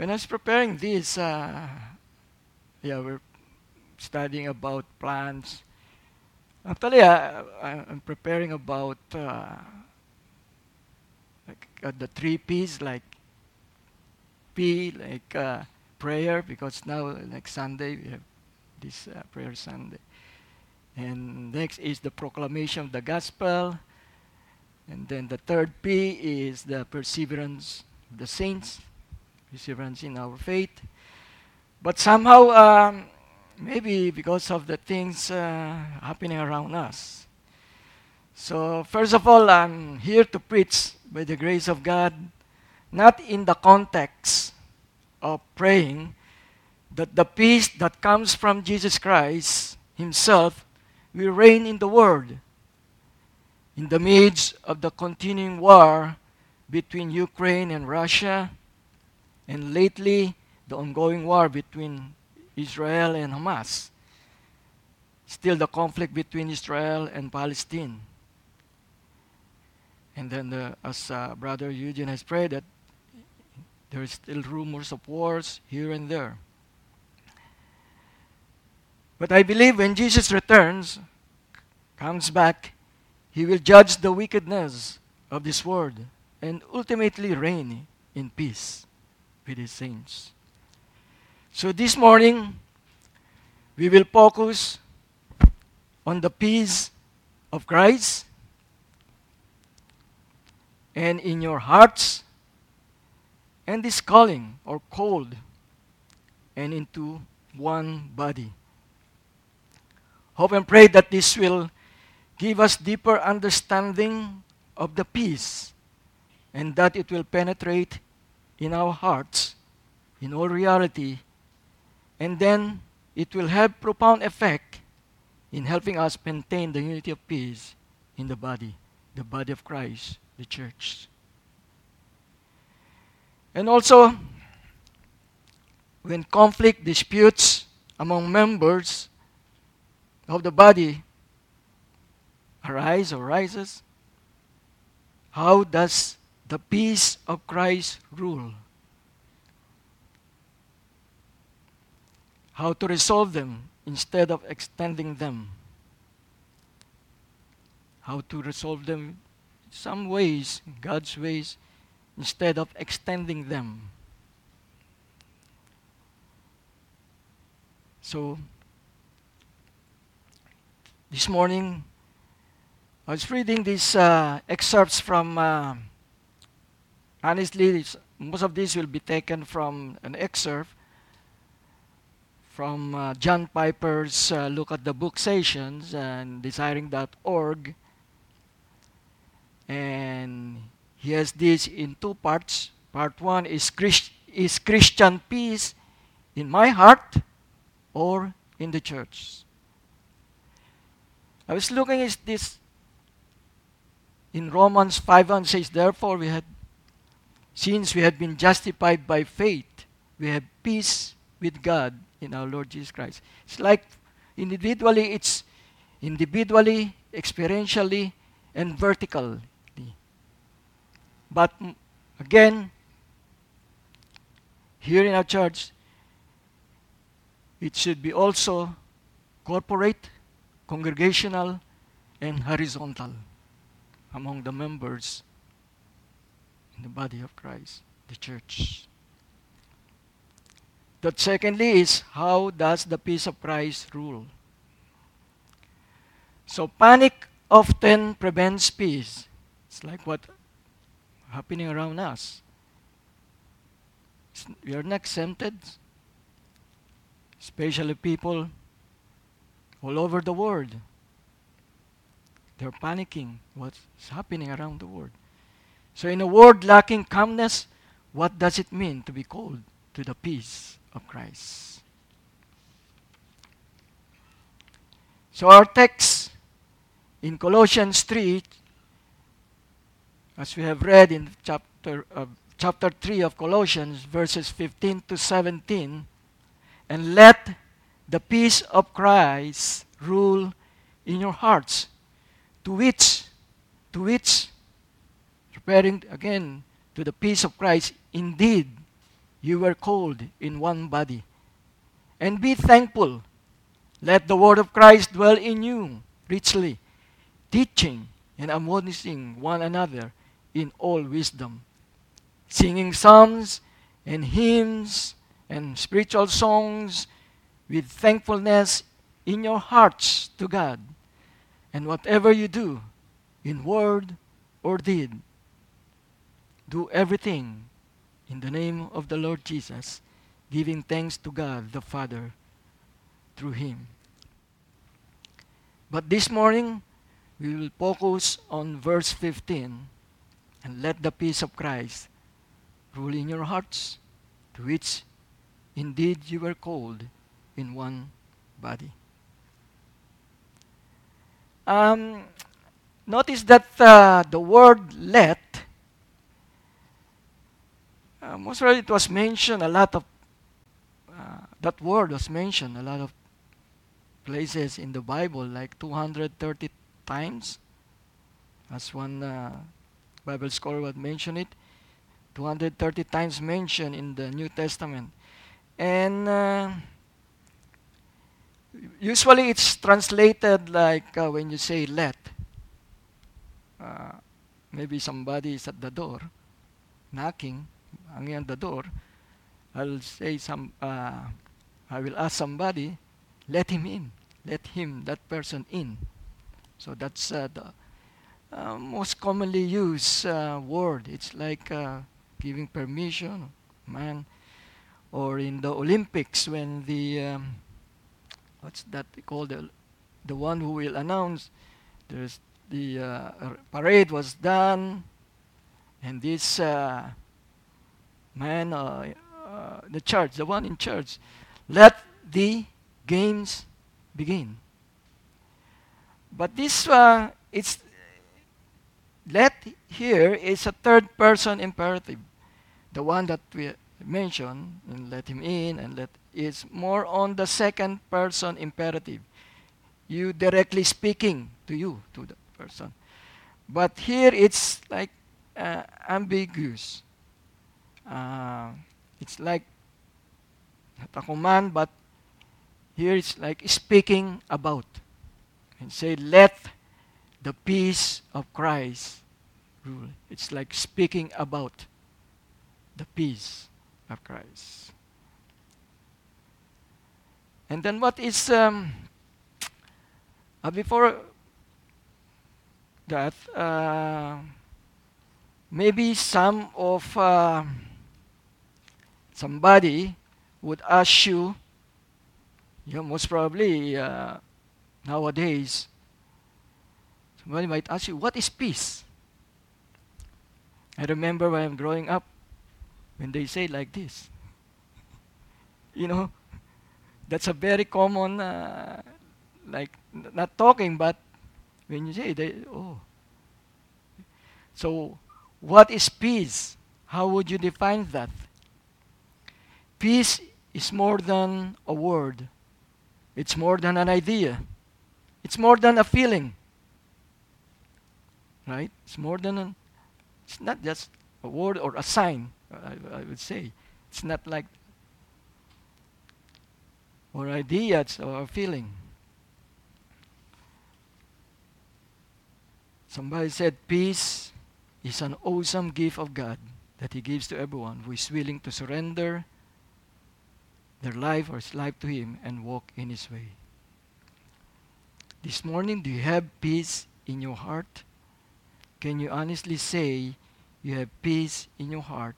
When I was preparing this, we're studying about plants. Actually, I'm preparing about the three P's, like P, like prayer, because now, like Sunday, we have this prayer Sunday. And next is the proclamation of the gospel. And then the third P is the perseverance of the saints, perseverance in our faith. But somehow, maybe because of the things happening around us. So, first of all, I'm here to preach by the grace of God, not in the context of praying, that the peace that comes from Jesus Christ Himself will reign in the world in the midst of the continuing war between Ukraine and Russia, and lately the ongoing war between Israel and Hamas. Still the conflict between Israel and Palestine. And then, as Brother Eugene has prayed, that there is still rumors of wars here and there. But I believe when Jesus returns, comes back, He will judge the wickedness of this world and ultimately reign in peace with His saints. So this morning, we will focus on the peace of Christ, and in your hearts, and this calling or called, and into one body. Hope and pray that this will give us deeper understanding of the peace, and that it will penetrate in our hearts in all reality, and then it will have profound effect in helping us maintain the unity of peace in the body of Christ, the church. And also, when conflict disputes among members of the body arise or rises, how does the peace of Christ rule? How to resolve them instead of extending them? How to resolve them some ways, God's ways, instead of extending them. So, this morning, I was reading these excerpts from, honestly, most of these will be taken from an excerpt from John Piper's Look at the Book Sessions and Desiring.org. And he has this in two parts. Part one is Christian peace in my heart or in the church? I was looking at this in Romans 5:1 says, therefore since we have been justified by faith, we have peace with God in our Lord Jesus Christ. It's like individually, experientially, and vertically. But again, here in our church, it should be also corporate, congregational, and horizontal among the members in the body of Christ, the church. That secondly is, how does the peace of Christ rule? So panic often prevents peace. It's like what happening around us. We are not exempted, especially people all over the world. They're panicking what's happening around the world. So in a world lacking calmness, what does it mean to be called to the peace of Christ? So our text in Colossians 3, as we have read in chapter 3 of Colossians, verses 15 to 17, and let the peace of Christ rule in your hearts, to which, preparing again to the peace of Christ, indeed, you were called in one body. And be thankful. Let the word of Christ dwell in you richly, teaching and admonishing one another in all wisdom, singing psalms and hymns and spiritual songs with thankfulness in your hearts to God. And whatever you do, in word or deed, do everything in the name of the Lord Jesus, giving thanks to God the Father through Him. But this morning, we will focus on verse 15, and let the peace of Christ rule in your hearts, to which indeed you were called in one body. Notice that the word let, most probably it was mentioned a lot of, that word was mentioned a lot of places in the Bible, like 230 times, as one Bible scholar would mention it. 230 times mentioned in the New Testament. And usually it's translated like when you say let. Uh, Maybe somebody is at the door, knocking, hanging on the door. I'll say I will ask somebody, let him in. Let him, that person in. So that's the most commonly used word. It's like giving permission, man. Or in the Olympics when the, what's that they call, the one who will announce, there's the parade was done, and this man, the one in charge, let the games begin. But this, it's let here is a third person imperative. The one that we mentioned, and let him in, and let is more on the second person imperative. You directly speaking to you, to the person. But here it's like ambiguous. It's like not a command, but here it's like speaking about. And say, let the peace of Christ rule. It's like speaking about the peace of Christ. And then what is, before that, maybe some of somebody would ask you, most probably nowadays, somebody might ask you, what is peace? I remember when I'm growing up, when they say like this. That's a very common, like, not talking, but when you say, oh. So, what is peace? How would you define that? Peace is more than a word. It's more than an idea. It's more than a feeling. Right? It's not just a word or a sign, I would say. It's not like, or ideas or a feeling. Somebody said peace is an awesome gift of God that He gives to everyone who is willing to surrender their life or his life to Him and walk in His way. This morning, do you have peace in your heart? Can you honestly say you have peace in your heart?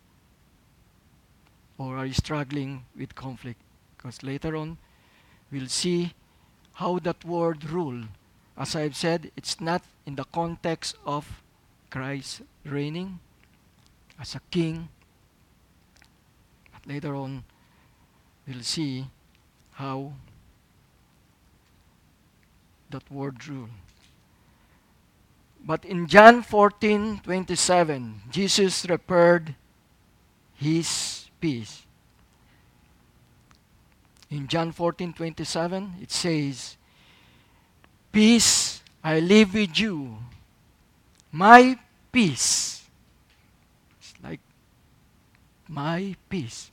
Or are you struggling with conflict? Because later on, we'll see how that word rule. As I've said, it's not in the context of Christ reigning as a king. But later on, we'll see how that word rule. But in John 14:27, Jesus referred His peace. In John 14:27, it says, peace I leave with you, my peace. It's like my peace,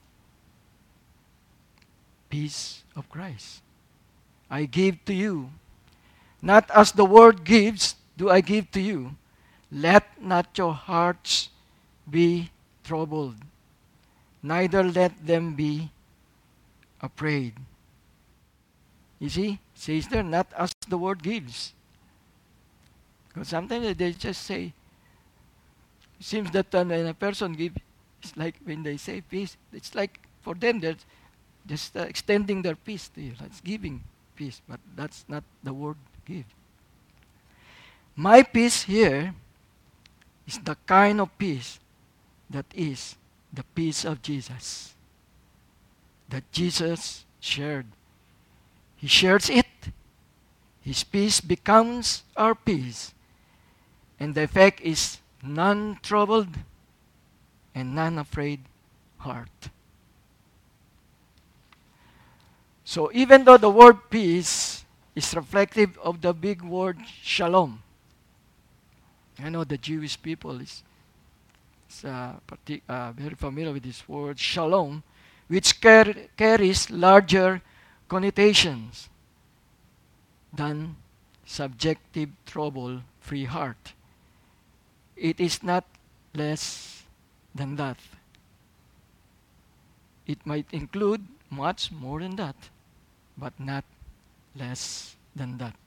peace of Christ, I give to you. Not as the world gives, do I give to you. Let not your hearts be troubled, neither let them be afraid. You see, says there, not as the world gives. Because sometimes they just say, it seems that when a person gives, it's like when they say peace, it's like for them they're just extending their peace to you. That's giving peace, but that's not the word give. My peace here is the kind of peace that is the peace of Jesus, that Jesus shared. He shares it. His peace becomes our peace. And the effect is none troubled and none afraid heart. So even though the word peace is reflective of the big word shalom, I know the Jewish people is very familiar with this word shalom, which carries larger connotations than subjective trouble-free heart. It is not less than that. It might include much more than that, but not less than that.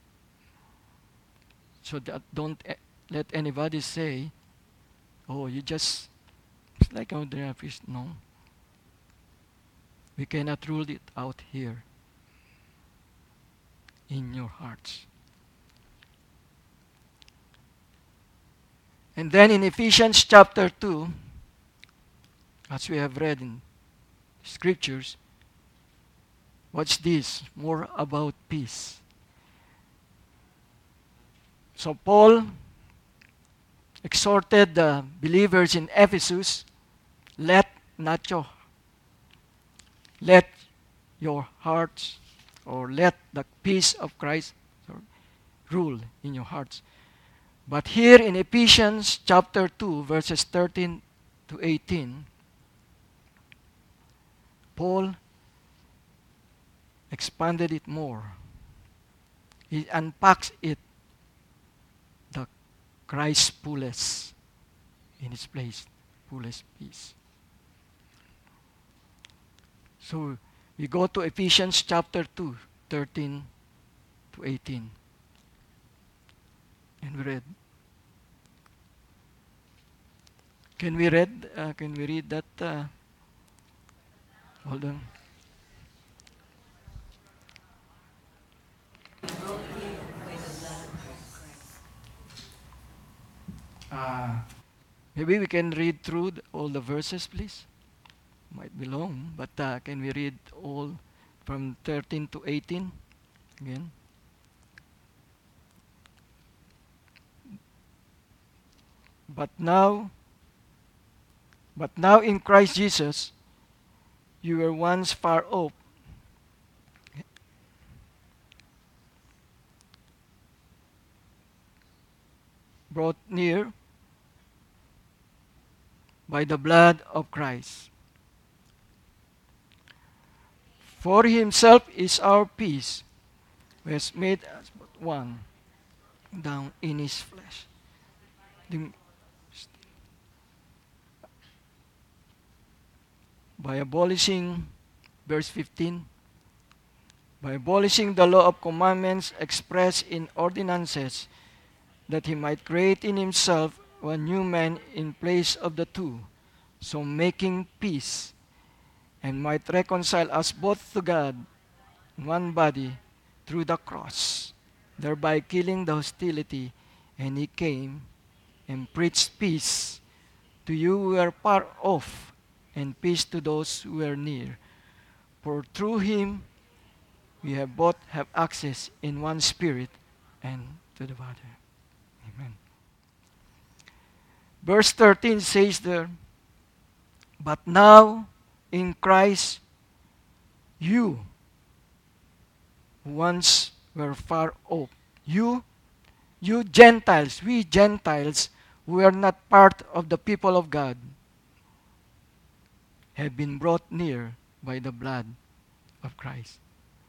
So that don't let anybody say, oh, you just, it's like ordinary fish. No. We cannot rule it out here in your hearts. And then in Ephesians chapter 2, as we have read in scriptures, what's this? More about peace. So Paul exhorted the believers in Ephesus, let your hearts, or let the peace of Christ rule in your hearts. But here in Ephesians chapter 2, verses 13 to 18, Paul expanded it more. He unpacks it, the Christ's fullest in its place, fullest peace. So we go to Ephesians chapter 2, 13 to 18. And we read. Can we read that? Hold on. Maybe we can read through all the verses, please. Might be long, but can we read all from 13 to 18 again? But now in Christ Jesus, you were once far off, brought near by the blood of Christ. For himself is our peace, who has made us but one down in his flesh. By abolishing, verse 15, by abolishing the law of commandments expressed in ordinances, that he might create in himself one new man in place of the two, so making peace, and might reconcile us both to God in one body through the cross, thereby killing the hostility. And he came and preached peace to you who are far off, and peace to those who are near. For through him we have both have access in one spirit and to the Father. Amen. Verse 13 says there, but now in Christ you who once were far off, you Gentiles, we Gentiles who are not part of the people of God, have been brought near by the blood of Christ.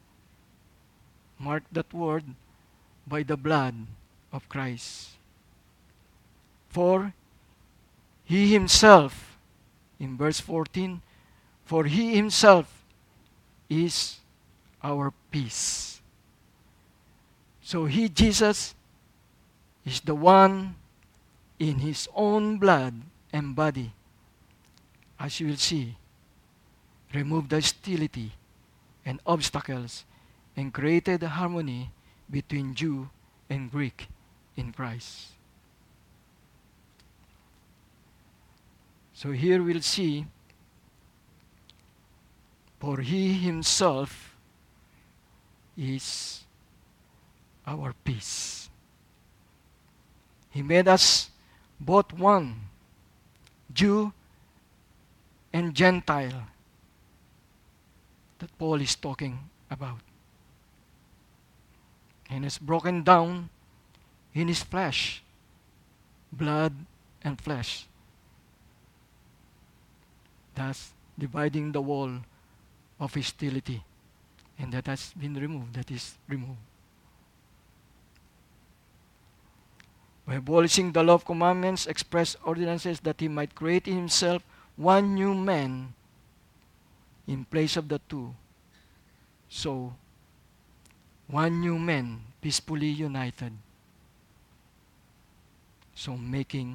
Mark that word, by the blood of Christ. For he himself, in verse 14, for he himself is our peace. So he, Jesus, is the one in his own blood and body, as you will see, removed the hostility and obstacles and created harmony between Jew and Greek in Christ. So here we'll see, for he himself is our peace. He made us both one, Jew and Gentile, that Paul is talking about. And is broken down in his flesh, blood and flesh, thus dividing the wall of hostility. And that has been removed, that is removed. By abolishing the law of commandments, express ordinances, that he might create in himself one new man in place of the two. So, one new man peacefully united. So making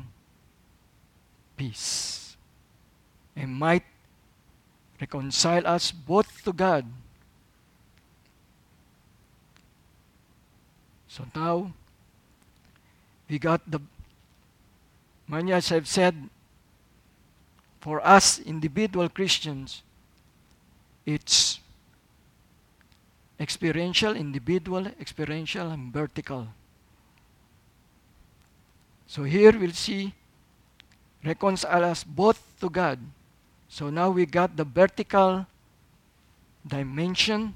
peace. And might reconcile us both to God. So now, we got the, many as I've said, for us individual Christians, it's experiential, individual, experiential, and vertical. So here we'll see, reconcile us both to God. So now we got the vertical dimension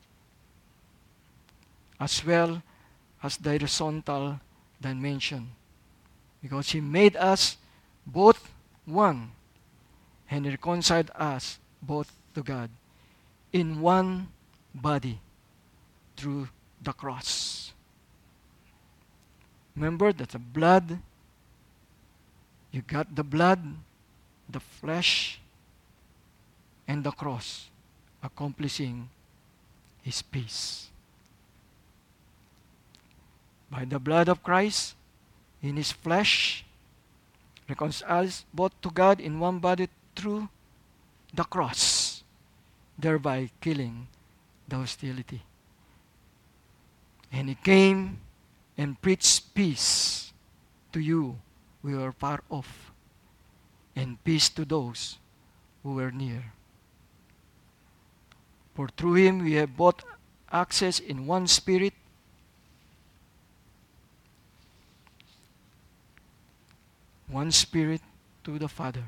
as well as the horizontal dimension. Because he made us both one and reconciled us both to God in one body through the cross. Remember that the blood, you got the blood, the flesh, and the cross accomplishing his peace. By the blood of Christ, in his flesh, reconciles both to God in one body through the cross, thereby killing the hostility. And he came and preached peace to you we were far off, and peace to those who were near. For through him we have both access in one spirit to the Father.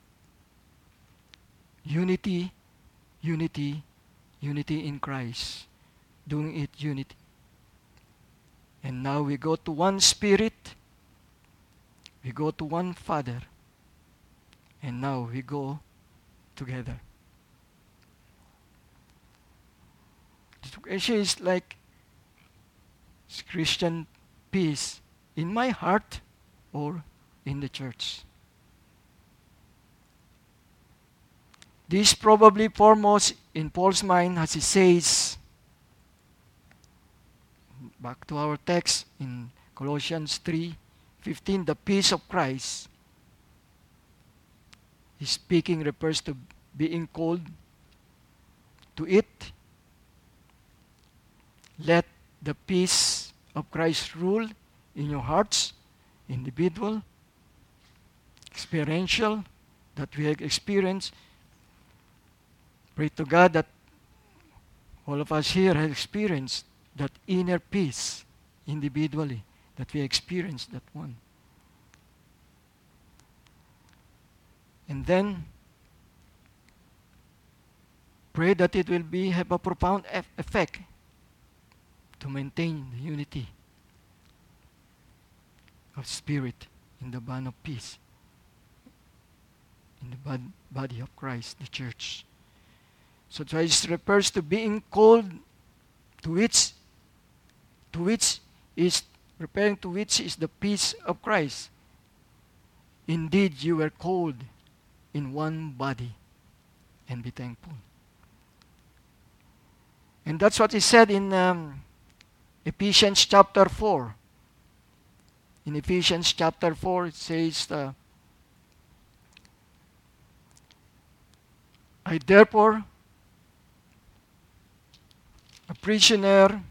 Unity, unity, unity in Christ. Doing it unity. And now we go to one Spirit. We go to one Father. And now we go together. The issue is like Christian peace in my heart or in the church. This probably foremost in Paul's mind as he says, back to our text in Colossians 3:15, the peace of Christ. His speaking refers to being called to it. Let the peace of Christ rule in your hearts, individual, experiential, that we have experienced. Pray to God that all of us here have experienced that inner peace individually, that we experience that one. And then pray that it will have a profound effect to maintain the unity of spirit in the bond of peace in the body of Christ, the church. So this refers to being called, to which is referring to which is the peace of Christ. Indeed, you were called in one body, and be thankful. And that's what he said in Ephesians chapter 4. In Ephesians chapter 4, it says, I therefore, a prisoner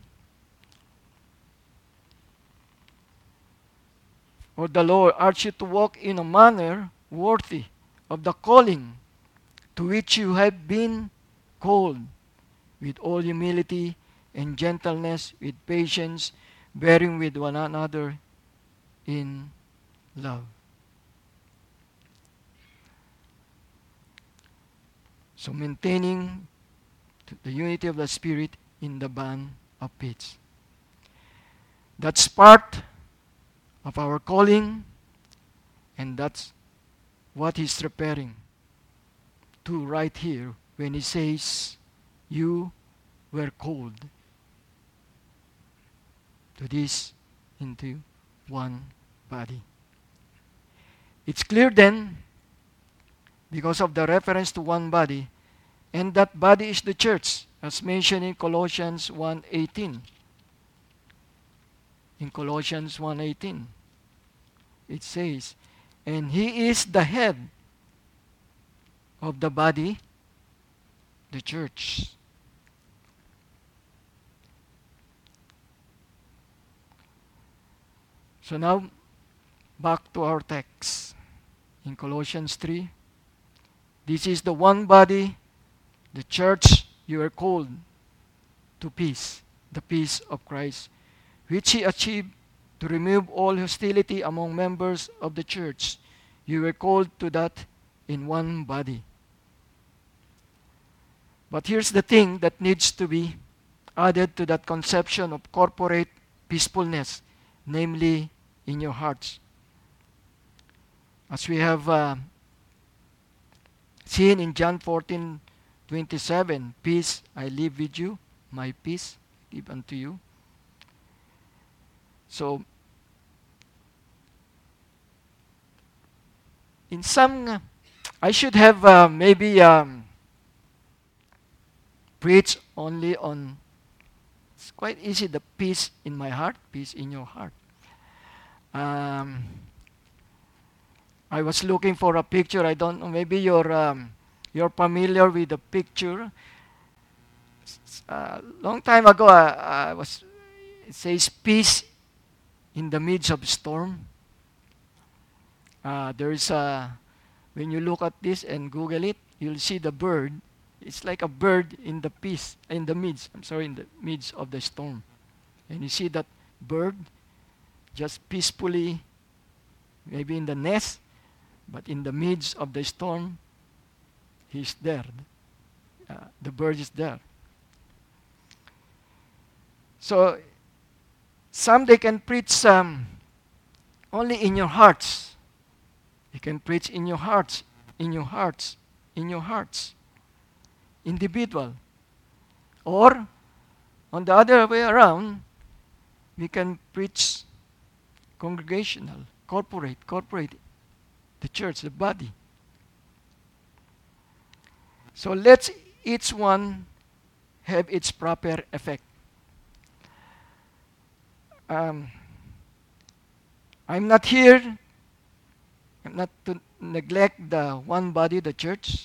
for the Lord, urge you to walk in a manner worthy of the calling to which you have been called, with all humility and gentleness, with patience, bearing with one another in love. So maintaining the unity of the Spirit in the bond of peace. That's part of our calling, and that's what he's preparing to right here when he says, you were called to this into one body. It's clear then, because of the reference to one body, and that body is the church, as mentioned in Colossians 1:18. In Colossians 1:18, it says, and he is the head of the body, the church. So now, back to our text. In Colossians 3, this is the one body, the church. You are called to peace, the peace of Christ, which he achieved to remove all hostility among members of the church. You were called to that in one body. But here's the thing that needs to be added to that conception of corporate peacefulness, namely in your hearts. As we have seen in John 14:27, peace I leave with you, my peace I give unto you. So, in some, I should have maybe preach only on, it's quite easy, the peace in my heart, peace in your heart. I was looking for a picture. I don't know, maybe you're familiar with the picture. Long time ago, it says peace in the midst of storm. When you look at this and Google it, you'll see the bird. It's like a bird in the midst of the storm. And you see that bird just peacefully, maybe in the nest, but in the midst of the storm, he's there. The bird is there. So, some they can preach only in your hearts. You can preach in your hearts, in your hearts, in your hearts. Individual. Or, on the other way around, we can preach congregational, corporate, the church, the body. So let each one have its proper effect. I'm not here, I'm not to neglect the one body, the church.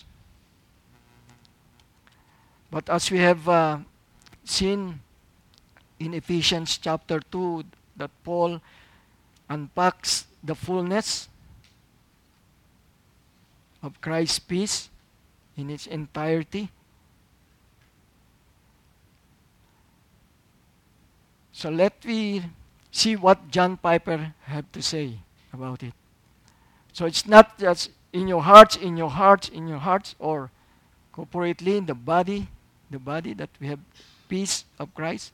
But as we have seen in Ephesians chapter 2, that Paul unpacks the fullness of Christ's peace in its entirety. So let me see what John Piper had to say about it. So it's not just in your hearts, in your hearts, in your hearts, or corporately in the body that we have peace of Christ.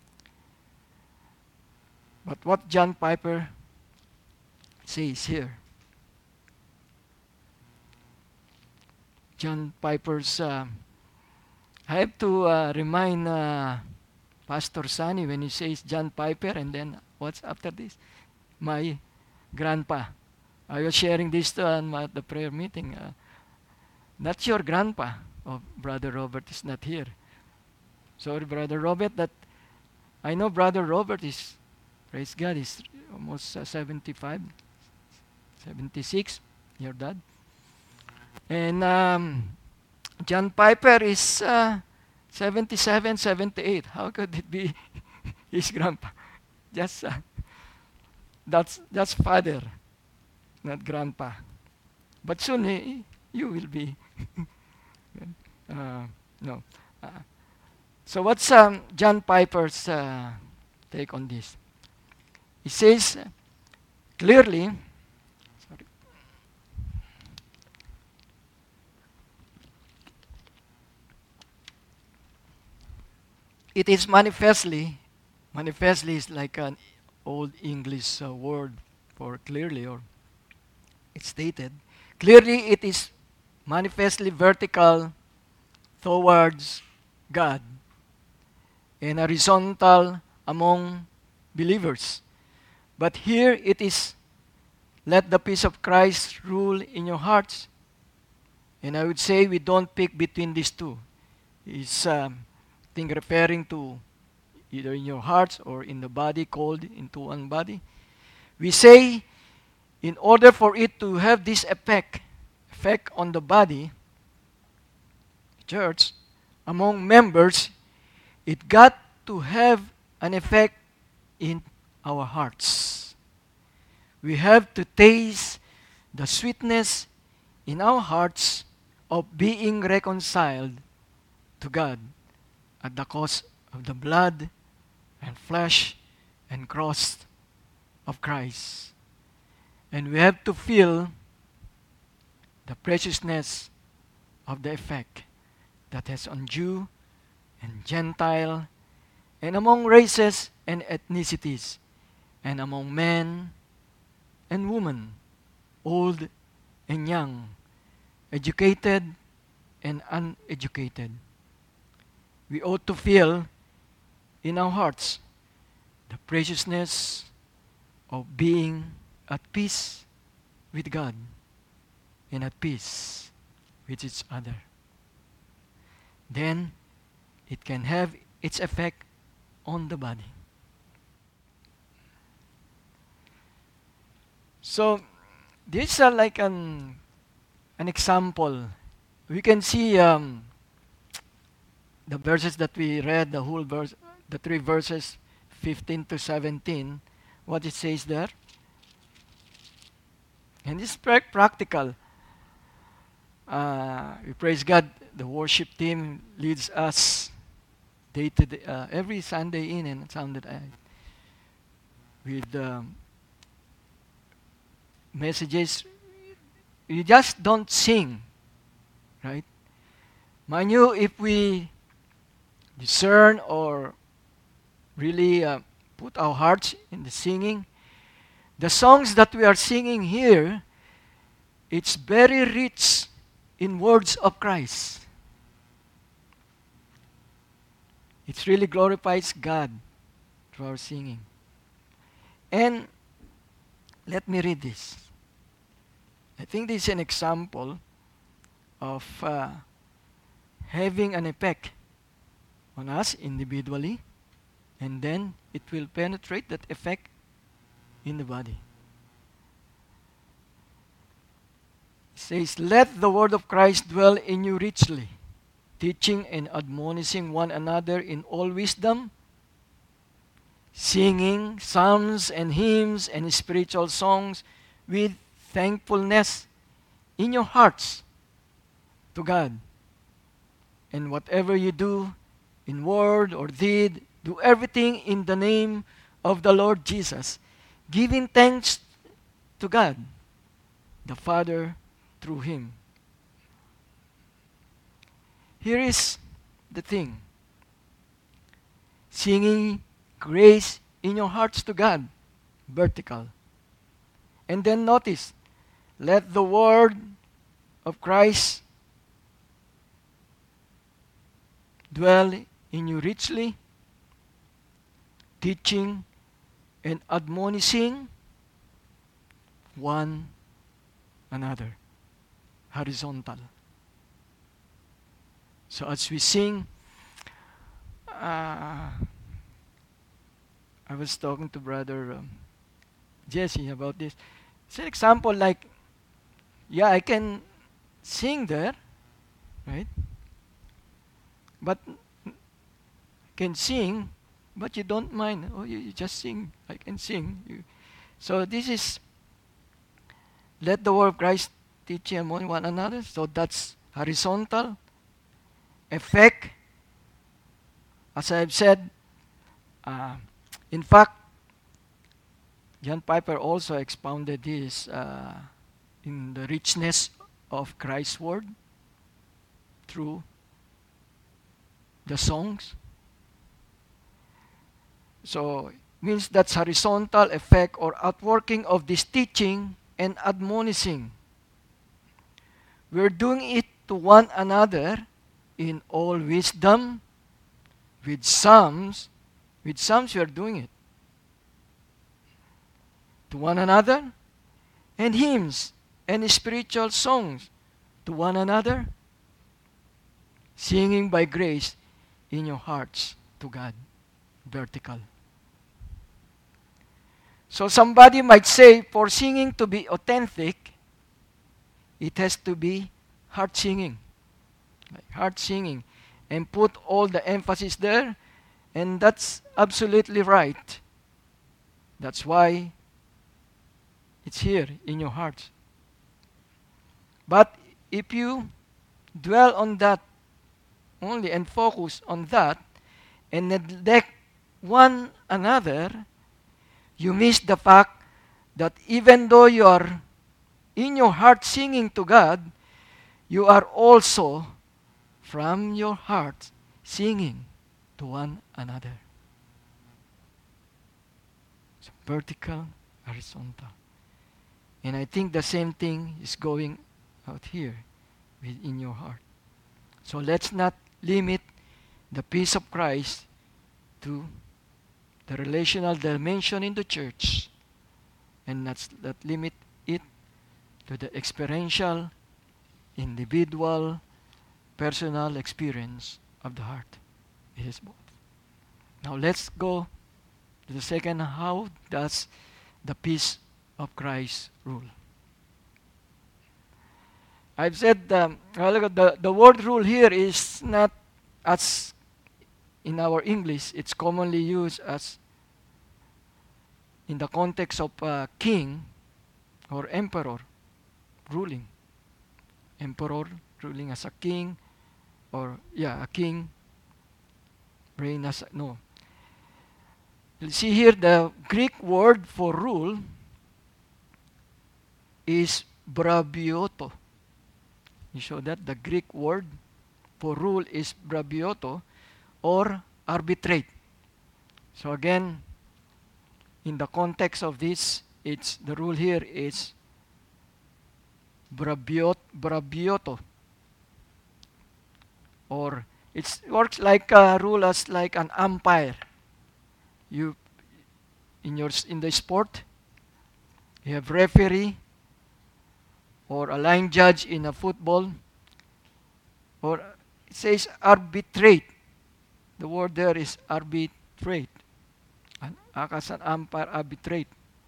But what John Piper says here. John Piper's. I have to remind Pastor Sunny when he says John Piper, and then what's after this? My grandpa. I was sharing this at the prayer meeting. Not your grandpa. Oh, Brother Robert is not here. Sorry, Brother Robert. That I know Brother Robert is, praise God, is almost 75, 76, your dad. And John Piper is 77, 78. How could it be his grandpa? Just that's father, not grandpa. But soon you will be. No. Uh, so what's John Piper's take on this? He says clearly. Sorry. It is manifestly is like an old English word for clearly, or it's stated. Clearly, it is manifestly vertical towards God and horizontal among believers. But here it is, let the peace of Christ rule in your hearts. And I would say we don't pick between these two. It's think referring to either in your hearts or in the body, called into one body. We say, in order for it to have this effect on the body, church, among members, it got to have an effect in our hearts. We have to taste the sweetness in our hearts of being reconciled to God at the cost of the blood and flesh and cross of Christ. And we have to feel the preciousness of the effect that has on Jew and Gentile, and among races and ethnicities, and among men and women, old and young, educated and uneducated. We ought to feel in our hearts the preciousness of being at peace with God and at peace with each other. Then it can have its effect on the body. So these are like an example. We can see the verses that we read, the whole verse, the three verses, 15 to 17, what it says there. And it's practical. We praise God. The worship team leads us day to day, every Sunday in and Sunday out with messages. You just don't sing, right? Mind you, if we discern or really put our hearts in the singing, the songs that we are singing here, it's very rich in words of Christ. It really glorifies God through our singing. And let me read this. I think this is an example of having an effect on us individually, and then it will penetrate that effect in the body. It says, let the word of Christ dwell in you richly, teaching and admonishing one another in all wisdom, singing psalms and hymns and spiritual songs with thankfulness in your hearts to God. And whatever you do, in word or deed, do everything in the name of the Lord Jesus, giving thanks to God, the Father, through Him. Here is the thing. Singing grace in your hearts to God, vertical. And then notice, let the word of Christ dwell in you richly, teaching and admonishing one another. Horizontal. So as we sing, I was talking to Brother Jesse about this. It's an example like, yeah, I can sing there, right? But can sing, but you don't mind. Oh, you just sing. I can sing. So this is let the word of Christ teach among one another. So that's horizontal effect. As I've said, uh, in fact, John Piper also expounded this in the richness of Christ's word through the songs. So means that's horizontal effect or outworking of this teaching and admonishing. We're doing it to one another in all wisdom. With psalms we are doing it to one another, and hymns and spiritual songs to one another, singing by grace in your hearts to God. Vertical. So somebody might say, for singing to be authentic, it has to be heart singing. Like heart singing. And put all the emphasis there. And that's absolutely right. That's why it's here in your heart. But if you dwell on that only and focus on that and neglect one another, you miss the fact that even though you are in your heart singing to God, you are also from your heart singing to one another. It's vertical, horizontal. And I think the same thing is going out here within your heart. So let's not limit the peace of Christ to the relational dimension in the church, and not limit it to the experiential, individual, personal experience of the heart. It is both. Now let's go to the second. How does the peace of Christ rule? I've said the word rule here is not as in our English. It's commonly used as in the context of king or emperor ruling. Emperor ruling as a king, or a king reign as no. You see here the Greek word for rule is brabioto. You show that the Greek word for rule is brabioto or arbitrate. So again, in the context of this, it's the rule here is brabioto, or it works like a rule as like an umpire. You in the sport, you have referee or a line judge in a football, or it says arbitrate. The word there is arbitrate. As an umpire, arbitrate.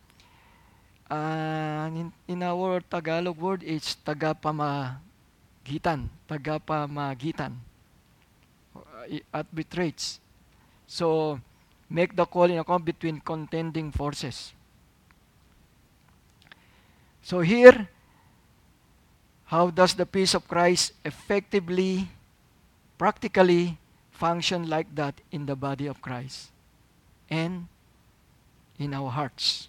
In our Tagalog word, it's tagapamagitan. Tagapamagitan. Arbitrates. So, make the call in account between contending forces. So here, how does the peace of Christ effectively, practically function like that in the body of Christ and in our hearts?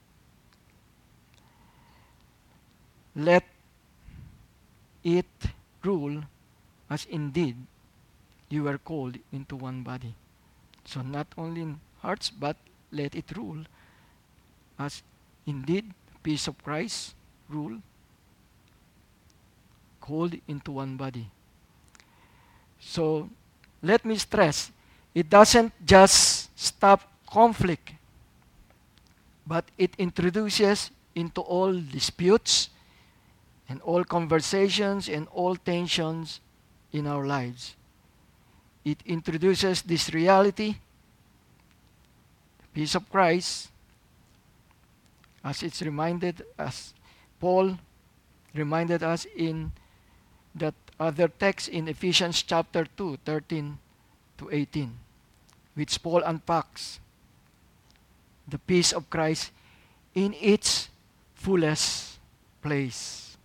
Let it rule as indeed you were called into one body. So not only in hearts, but let it rule as indeed the peace of Christ rule, called into one body. So let me stress, it doesn't just stop conflict, but it introduces into all disputes and all conversations and all tensions in our lives. It introduces this reality, the peace of Christ, as it's reminded as Paul reminded us in that other text in Ephesians chapter 2, 13 to 18, which Paul unpacks the peace of Christ in its fullest place.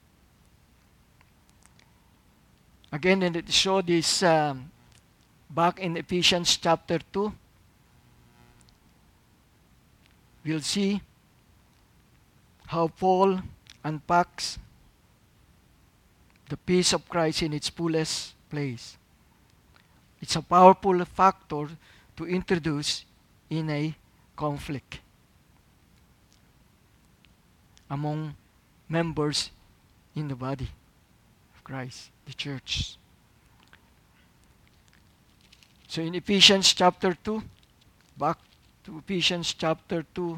Again, and it showed this back in Ephesians chapter 2. We'll see how Paul unpacks the peace of Christ in its fullest place. It's a powerful factor to introduce in a conflict among members in the body of Christ, the church. So in Ephesians chapter 2, back to Ephesians chapter 2.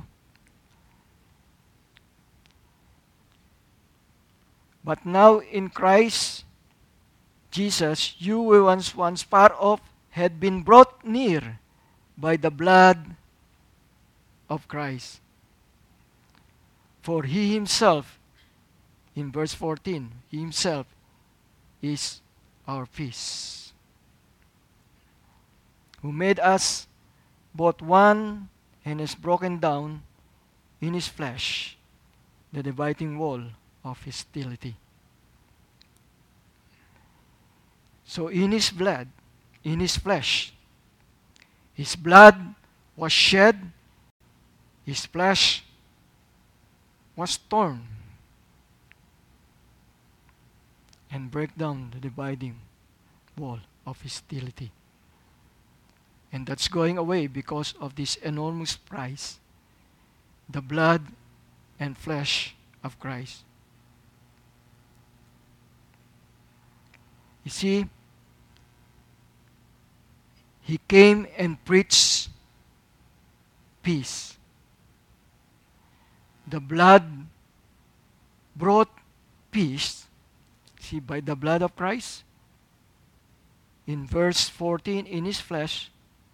But now in Christ Jesus, you were once far off, had been brought near by the blood of Christ. For he himself, in verse 14, he himself is our peace, who made us both one and has broken down in his flesh the dividing wall of hostility. So in his blood, in his flesh, his blood was shed, his flesh was torn, and break down the dividing wall of hostility. And that's going away because of this enormous price, the blood and flesh of Christ. You see, he came and preached peace. The blood brought peace. See, by the blood of Christ, in verse 14, in his flesh,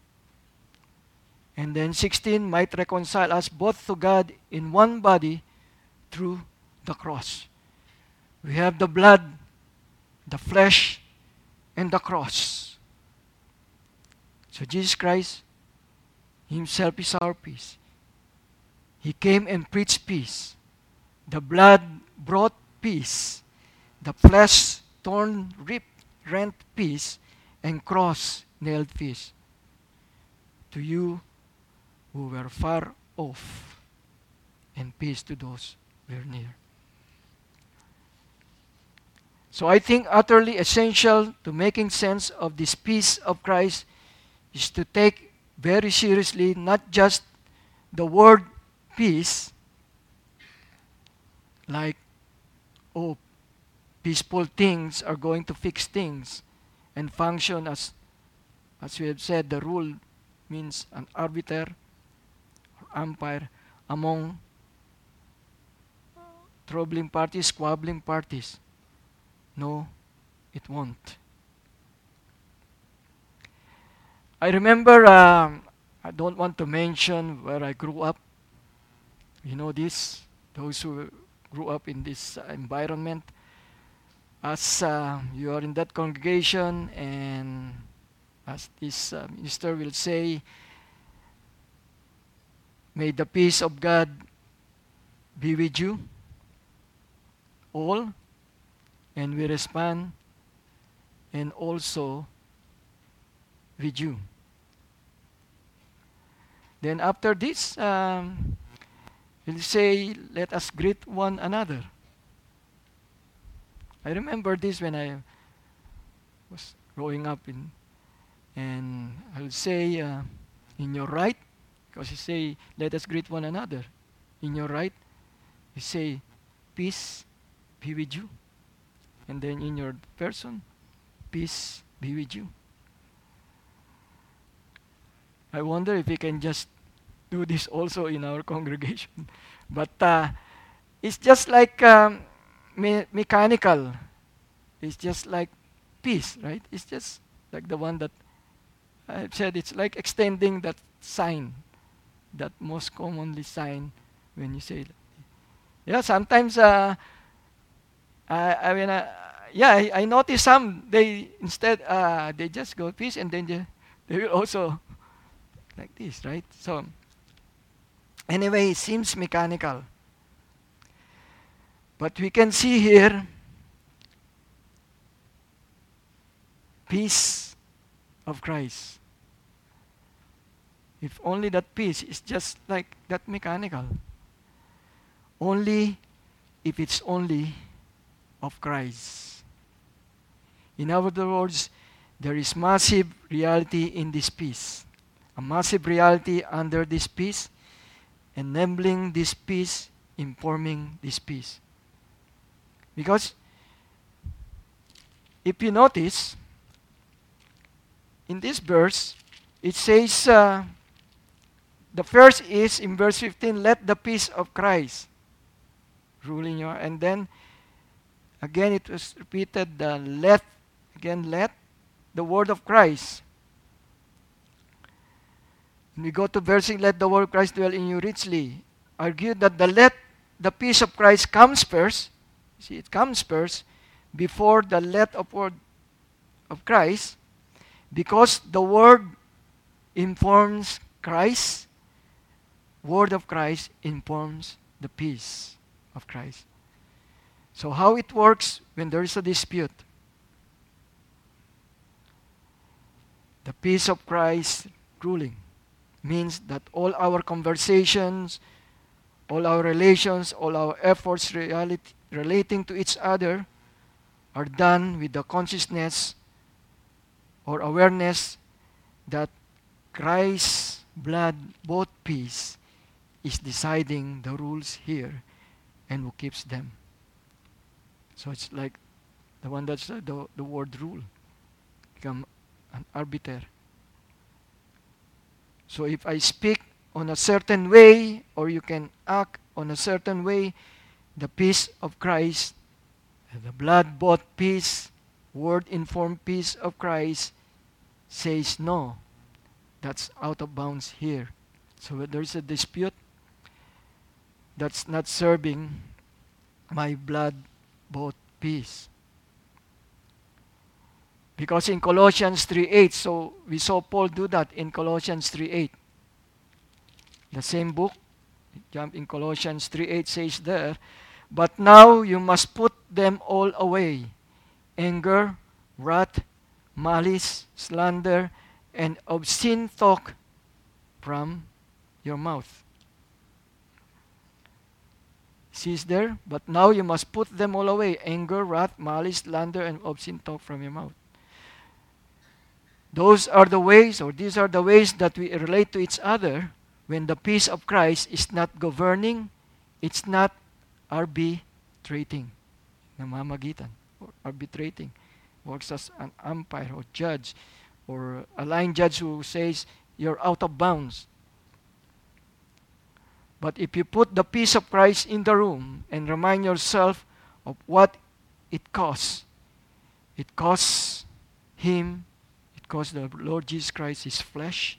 and then 16, might reconcile us both to God in one body through the cross. We have the blood, the flesh, and the cross. So Jesus Christ himself is our peace. He came and preached peace. The blood brought peace. The flesh torn, ripped, rent peace, and cross nailed peace. To you who were far off, and peace to those who were near. So I think utterly essential to making sense of this peace of Christ is to take very seriously not just the word peace, like, oh, peaceful things are going to fix things and function as we have said, the rule means an arbiter or umpire among troubling parties, squabbling parties. No, it won't. I remember, I don't want to mention where I grew up. You know this, those who grew up in this environment. As you are in that congregation, and as this minister will say, may the peace of God be with you all, and we respond, and also with you. Then after this, we'll say, let us greet one another. I remember this when I was growing up and I'll say, in your right, because you say, let us greet one another. In your right, you say, peace be with you. And then in your person, peace be with you. I wonder if we can just do this also in our congregation. But it's just like mechanical. It's just like peace, right? It's just like the one that I've said. It's like extending that sign, that most commonly sign when you say, yeah, sometimes I mean, yeah, I notice some they instead they just go peace and then they will also like this, right? So anyway, it seems mechanical, but we can see here peace of Christ. If only that peace is just like that mechanical. Only if it's only of Christ. In other words, there is massive reality in this peace. A massive reality under this peace, enabling this peace, informing this peace. Because if you notice, in this verse, it says, the first is in verse 15, let the peace of Christ rule in your, and then again it was repeated, let the word of Christ. When we go to verse 6, let the word of Christ dwell in you richly. Argue that the peace of Christ comes first. See, it comes first before the let of word of Christ, because the word informs Christ. Word of Christ informs the peace of Christ. So how it works when there is a dispute? The peace of Christ ruling means that all our conversations, all our relations, all our efforts relating to each other are done with the consciousness or awareness that Christ's blood bought peace is deciding the rules here and who keeps them. So it's like the one that's the word rule become an arbiter. So if I speak on a certain way, or you can act on a certain way, the peace of Christ, the blood-bought peace, word-informed peace of Christ says no. That's out of bounds here. So when there's a dispute, that's not serving my blood-bought peace. Because in Colossians 3:8, so we saw Paul do that in Colossians 3:8. The same book, jump in Colossians 3:8 says there, but now you must put them all away. Anger, wrath, malice, slander, and obscene talk from your mouth. Sees there, but now you must put them all away. Anger, wrath, malice, slander, and obscene talk from your mouth. These are the ways that we relate to each other when the peace of Christ is not governing, it's not arbitrating. Namamagitan, or arbitrating. Works as an umpire or judge, or a line judge who says you're out of bounds. But if you put the peace of Christ in the room and remind yourself of what it costs Him, it cost the Lord Jesus Christ His flesh,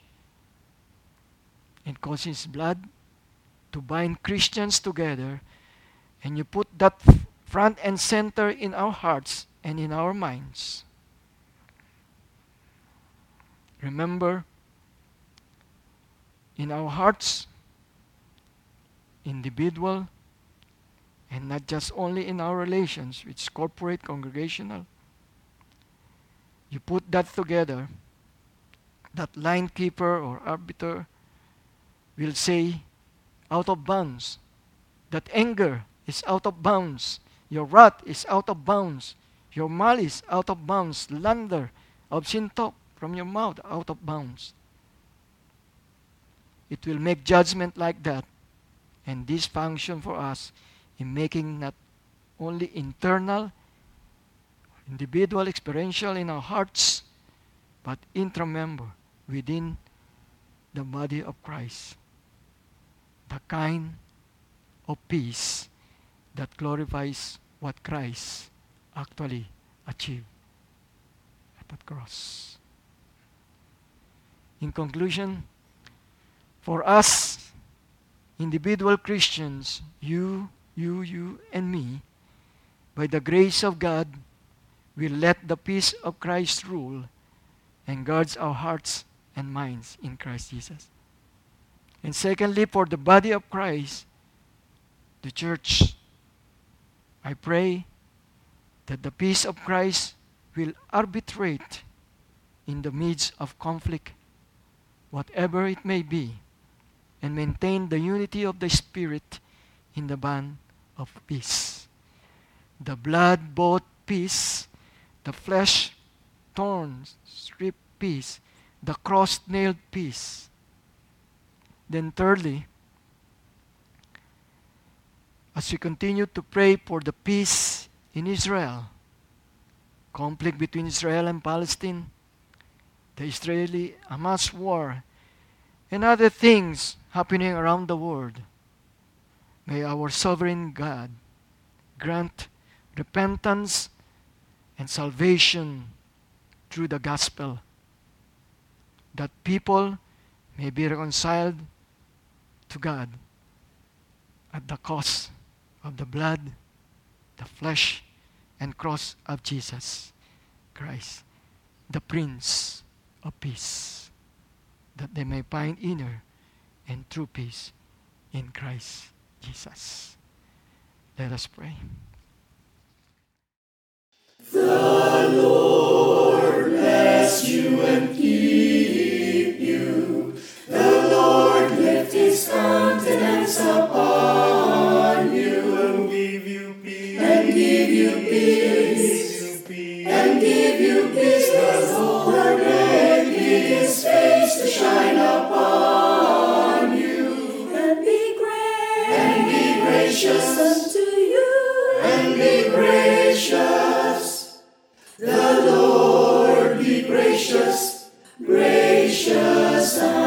it cost His blood to bind Christians together, and you put that front and center in our hearts and in our minds. Remember, in our hearts, individual, and not just only in our relations, which is corporate, congregational. You put that together, that line keeper or arbiter will say, out of bounds. That anger is out of bounds. Your wrath is out of bounds. Your malice out of bounds. Slander, obscene talk from your mouth out of bounds. It will make judgment like that. And this function for us in making not only internal, individual, experiential in our hearts, but intramember, within the body of Christ, the kind of peace that glorifies what Christ actually achieved at the cross. In conclusion, for us individual Christians, you, and me, by the grace of God, will let the peace of Christ rule and guards our hearts and minds in Christ Jesus. And secondly, for the body of Christ, the church, I pray that the peace of Christ will arbitrate in the midst of conflict, whatever it may be, and maintain the unity of the Spirit in the bond of peace. The blood-bought peace, the flesh-torn, stripped peace, the cross-nailed peace. Then thirdly, as we continue to pray for the peace in Israel, conflict between Israel and Palestine, the Israeli-Hamas war, and other things happening around the world, may our sovereign God grant repentance and salvation through the gospel, that people may be reconciled to God at the cost of the blood, the flesh, and cross of Jesus Christ, the Prince of Peace, that they may find inner and true peace in Christ Jesus. Let us pray. The Lord bless you and keep you. The Lord lift his countenance upon you and give you peace. And give you peace. And give you peace. The Lord make his face to shine upon you. And be gracious unto you. And be gracious. The Lord be gracious, gracious